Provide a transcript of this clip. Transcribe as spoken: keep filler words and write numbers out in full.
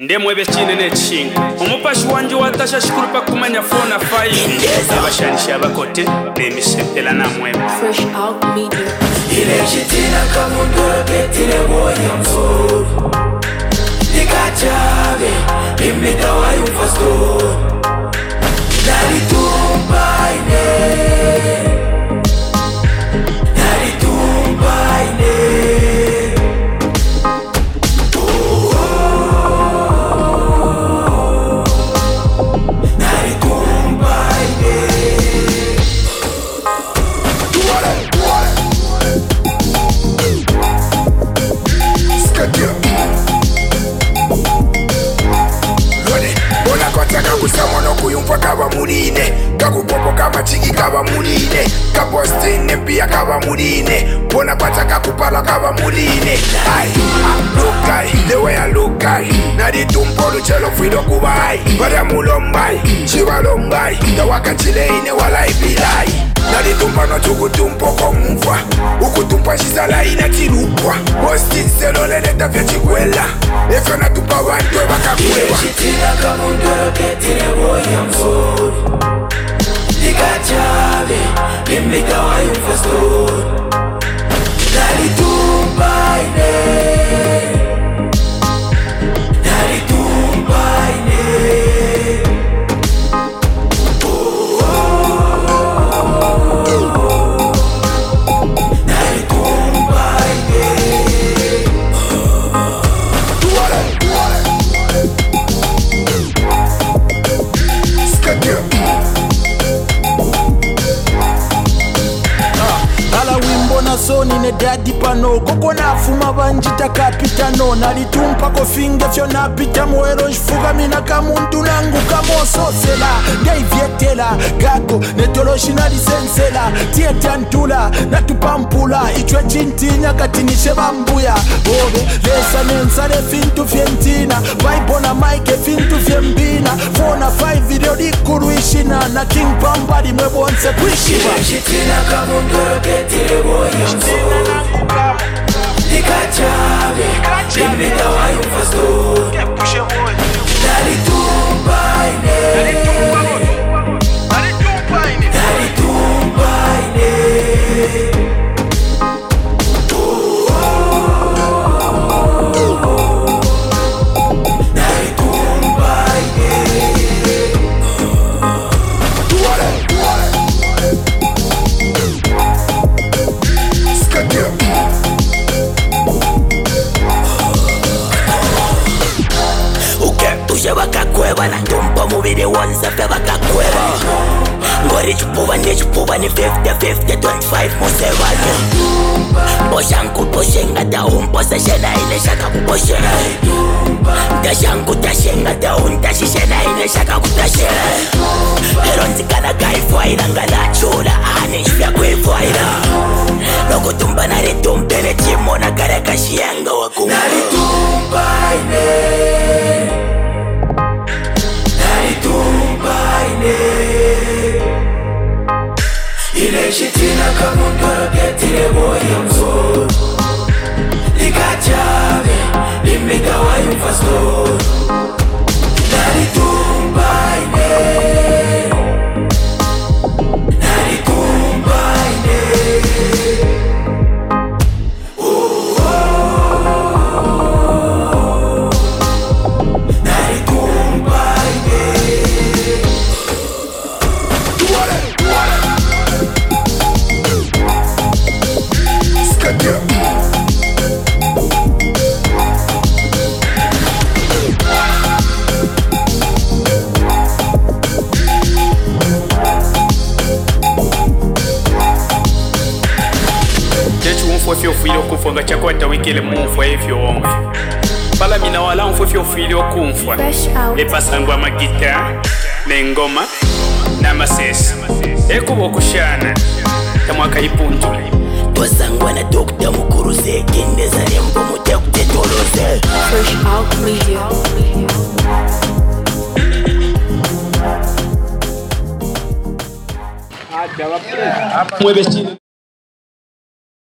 ndemwe bekine n'ekinga omupashi wanje watasha shikuru pa kumanya fona fayi abashanisha abakote n'emisepela namwe Fresh Out Media. Ile chitina kamundoro ketile boya mzuru Nikachabe imita wa yufasto Nalitumba ine Nalitumba ine Kusamono kuyumva kaba muline Kakupopo kama chiki kaba muline Kapostine pia kaba muline Bona kwata kakupala kaba muline Ay, look ay, the way I look ay Nadi tumpolu chelo fido kubai Bada mulombai, chiwa lombai Dawaka chile ine wala ibilai Nadi tumpa no chuku tumpo komufwa Uku tumpa shizala ina tirupwa Ostin selo leneta vya chikwela Efyo na tumpa wantwe baka kwewa Chitina kamundoro ketile boya mzuri Nikachabe imika wa yufastori Nalitumba ine Nalitumba ine Soni ne daddy pano koko na fuma banjita kapitano nalitumpa ko finge fyo na pita mwero shifuga mina kamuntu nangu kamoso sela ngai vietela gago ne toloshinali sensela tieta ntula na tupampula ichwe chintinya katinishe bambuya bobe lesa nensale fintu fyentina vaibona mike fintu fyembina fona five video dikuruishina na king pambadi mwebonse kuishiba Chitina kamundoro ketile boya Nikachabe imita wa yufastori Nalitumba ine Nalitumba ine Bakakweba na ndompa mubiri wanza fe bakakweba Ngori chupuba ni chupuba ni fifty fifty twenty-five musevanya Boshanku boshenga da umposa shena ine shaka kuboshena Dashanku tashenga da untashi shena ine shaka kutashena Heronzi kana kaifwaira ngana chula ane shvya kweifwaira Nokutumba naritumbe nechimona kare kashianga wakunga Naritumba ine Ile shitina kamundoro ketile boya mzuri Nikachabe imika wa yufastori Nalitumba ine Nalitumba ine Oh oh Nalitumba ine Fyo fili okumfwa chakwata wikile mumfwa efyo wonfe pala mina wala mfwa fyo fili okumfwa epasangwa magita n'engoma n'amasesi ekuba okushana tamwaka ipuntule Pasangwa na dokta mukuruze kendeza lembo mute kutetoloze Fresh Out Media. mwebekine